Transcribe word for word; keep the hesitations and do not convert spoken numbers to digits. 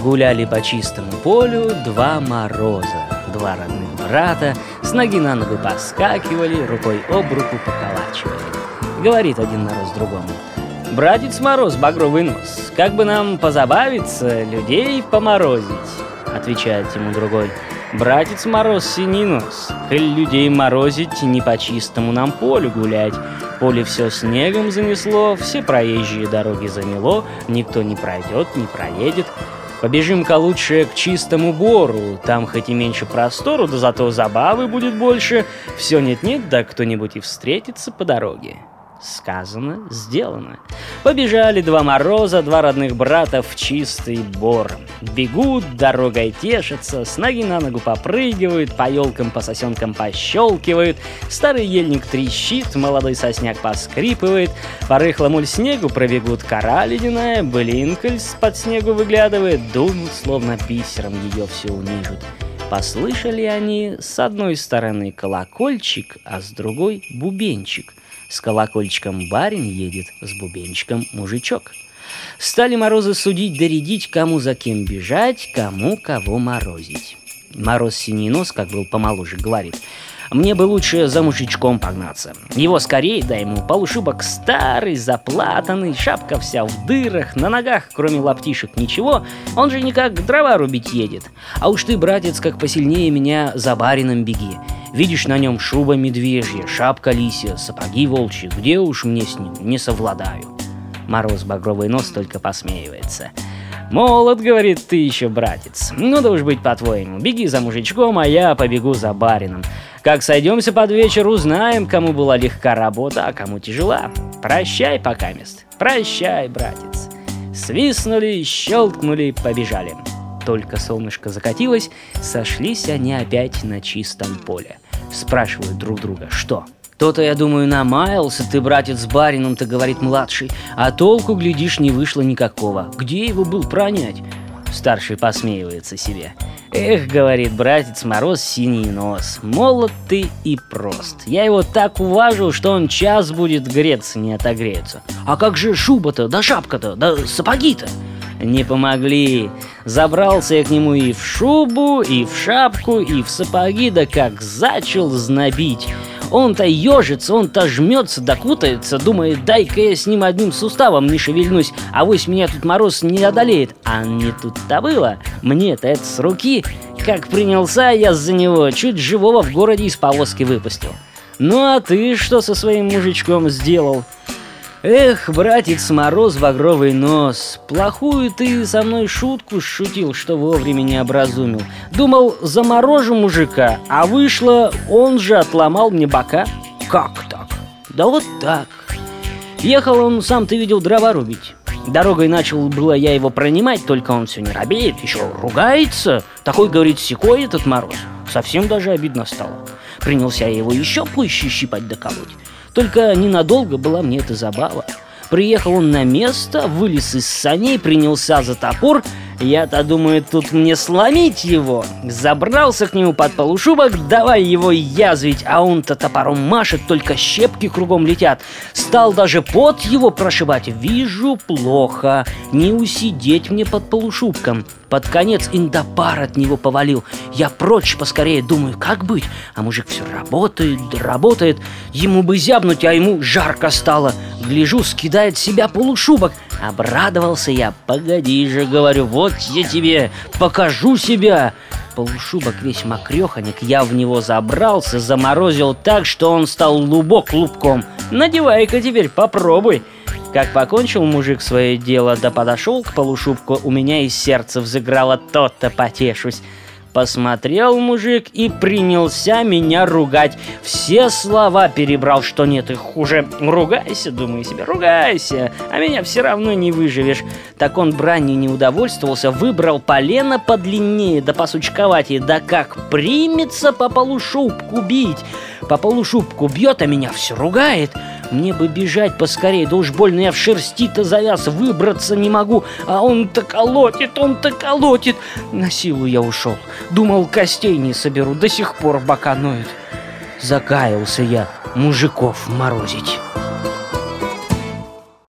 Гуляли по чистому полю два мороза, два родных брата, с ноги на ногу поскакивали, рукой об руку поколачивали. Говорит один мороз другому: «Братец Мороз, багровый нос, как бы нам позабавиться, людей поморозить?» Отвечает ему другой: «Братец Мороз, синий нос, коль людей морозить, не по чистому нам полю гулять. Поле все снегом занесло, все проезжие дороги замело, никто не пройдет, не проедет. Побежим-ка лучше к чистому бору, там хоть и меньше простору, да зато забавы будет больше. Все нет-нет, да кто-нибудь и встретится по дороге». Сказано, сделано. Побежали два мороза, два родных брата в чистый бор. Бегут, дорогой тешатся, с ноги на ногу попрыгивают, по елкам, по сосенкам пощелкивают. Старый ельник трещит, молодой сосняк поскрипывает. По рыхлому снегу пробегут, кора ледяная, блинколь с-под снегу выглядывает, дунут, словно бисером ее все унижут. Послышали они с одной стороны колокольчик, а с другой бубенчик. С колокольчиком барин едет, с бубенчиком мужичок. Стали морозы судить, доредить, кому за кем бежать, кому кого морозить. Мороз синий нос, как был помоложе, говорит: «Мне бы лучше за мужичком погнаться. Его скорее, дай ему полушубок старый, заплатанный, шапка вся в дырах, на ногах, кроме лаптишек, ничего, он же никак дрова рубить едет. А уж ты, братец, как посильнее меня, за барином беги. Видишь, на нем шуба медвежья, шапка лисья, сапоги волчьи, где уж мне с ним не совладаю». Мороз багровый нос только посмеивается. «Молод, — говорит, — ты еще, братец. Ну да уж быть по-твоему, беги за мужичком, а я побегу за барином. Как сойдемся под вечер, узнаем, кому была легка работа, а кому тяжела. Прощай, покамест, прощай, братец». Свистнули, щелкнули, побежали. Только солнышко закатилось, сошлись они опять на чистом поле. Спрашивают друг друга: «Что? То-то, я думаю, намаялся ты, братец, с барином-то, — говорит младший, — а толку, глядишь, не вышло никакого. Где его был пронять?» Старший посмеивается себе: «Эх, — говорит, — братец Мороз, синий нос, молод ты и прост. Я его так уважил, что он час будет греться, не отогреется. А как же шуба-то, да шапка-то, да сапоги-то?» Не помогли. Забрался я к нему и в шубу, и в шапку, и в сапоги, да как зачал знобить. Он-то ежится, он-то жмется, да кутается, думает: дай-ка я с ним одним суставом не шевельнусь, авось меня тут мороз не одолеет. А не тут-то было. Мне-то это с руки. Как принялся я за него, чуть живого в городе из повозки выпустил. Ну а ты что со своим мужичком сделал? Эх, братец Мороз, багровый нос, плохую ты со мной шутку шутил, что вовремя не образумил. Думал, заморожу мужика, а вышло, он же отломал мне бока. Как так? Да вот так. Ехал он, сам ты видел, дрова рубить. Дорогой начал было я его пронимать, только он все не робеет, еще ругается. Такой, говорит, секой этот Мороз. Совсем даже обидно стало. Принялся я его еще пуще щипать да колоть. Только ненадолго была мне эта забава. Приехал он на место, вылез из саней, принялся за топор. Я-то думаю, тут мне сломить его. Забрался к нему под полушубок, давай его язвить, а он-то топором машет, только щепки кругом летят. Стал даже пот его прошибать. Вижу, плохо, не усидеть мне под полушубком. Под конец индопар от него повалил. Я прочь поскорее, думаю, как быть? А мужик все работает, да работает. Ему бы зябнуть, а ему жарко стало. Гляжу, скидает с себя полушубок. Обрадовался я. Погоди же, говорю, вот я тебе покажу себя. Полушубок весь мокреханик, я в него забрался, заморозил так, что он стал лубок лубком. Надевай-ка теперь, попробуй. Как покончил мужик свое дело, да подошел к полушубку, у меня из сердца взыграло: то-то потешусь. Посмотрел мужик и принялся меня ругать. Все слова перебрал, что нет их хуже. Ругайся, думаю себе, ругайся, а меня все равно не выживешь. Так он бранью не удовольствовался, выбрал полено подлиннее да посучковатее. Да как примется по полушубку бить. По полушубку бьет, а меня все ругает. Мне бы бежать поскорее, да уж больно я в шерсти-то завяз, выбраться не могу. А он-то колотит, он-то колотит. На силу я ушел. Думал, костей не соберу, до сих пор бока ноют. Закаялся я мужиков морозить.